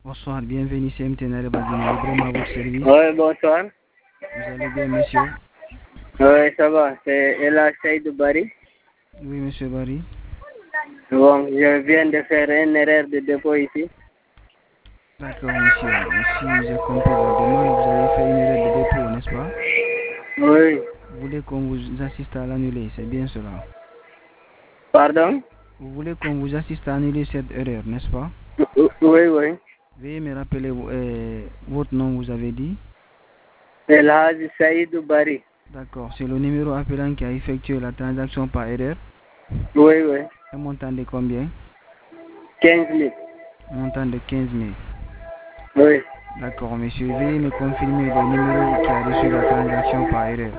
Bonsoir, bienvenue CMT Nareba Guinée, vraiment à votre service. Oui, bonsoir. Vous allez bien, monsieur? Oui, ça va. C'est Ella Seydou Bari. Oui, monsieur Barry. Bon, je viens de faire une erreur de dépôt ici. D'accord, monsieur. Si j'ai compris la demande, vous avez fait une erreur de dépôt, n'est-ce pas? Oui. Vous voulez qu'on vous assiste à l'annuler, c'est bien cela. Pardon? Vous voulez qu'on vous assiste à annuler cette erreur, n'est-ce pas? Oui, oui. Veuillez me rappeler votre nom, vous avez dit? El Hadj Seydou Bari. D'accord, c'est le numéro appelant qui a effectué la transaction par erreur. Oui, oui. Un montant de combien? 15 000. Un montant de 15 000. Oui. D'accord, monsieur. Veuillez me confirmer le numéro qui a reçu la transaction par erreur.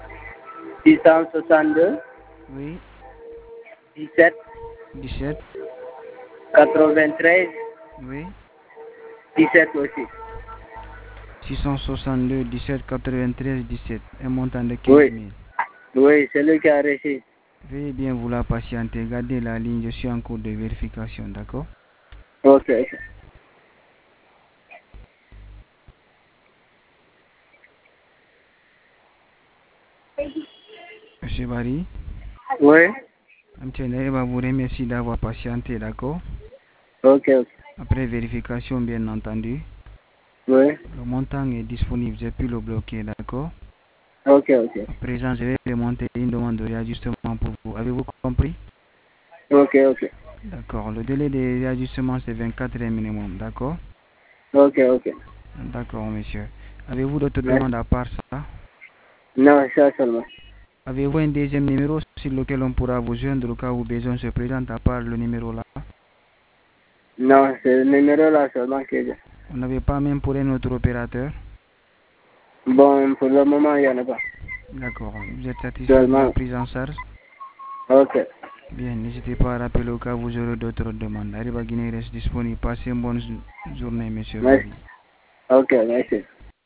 662, Oui, 17, 17. 93, Oui, 17 aussi. 662, 17, 93, 17. Un montant de 15 Oui. 000. Oui, c'est lui qui a reçu. Veuillez bien vouloir patienter. Gardez la ligne. Je suis en cours de vérification, d'accord? Ok, ok. Monsieur Barry, Oui. M. va vous remercier d'avoir patienté, d'accord? Ok, ok. Après vérification, bien entendu, Oui. le montant est disponible. J'ai pu le bloquer, d'accord? Ok, ok. À présent, je vais remonter une demande de réajustement pour vous. Avez-vous compris? Ok, ok. D'accord. Le délai de réajustement, c'est 24 heures minimum, d'accord? Ok, ok. D'accord, monsieur. Avez-vous d'autres Merci. demandes à part ça? Non, ça seulement. Avez-vous un deuxième numéro sur lequel on pourra vous joindre au cas où besoin se présente à part le numéro là? Non, c'est le numéro là seulement que j'ai. Vous n'avez pas même pour un autre opérateur? Bon, pour le moment, il n'y en a pas. D'accord. Vous êtes satisfait de la Seulement. prise en charge? Ok. Bien, n'hésitez pas à rappeler au cas où vous aurez d'autres demandes. Arriba Guinée reste disponible. Passez une bonne journée, monsieur Merci. Barry. Ok, merci.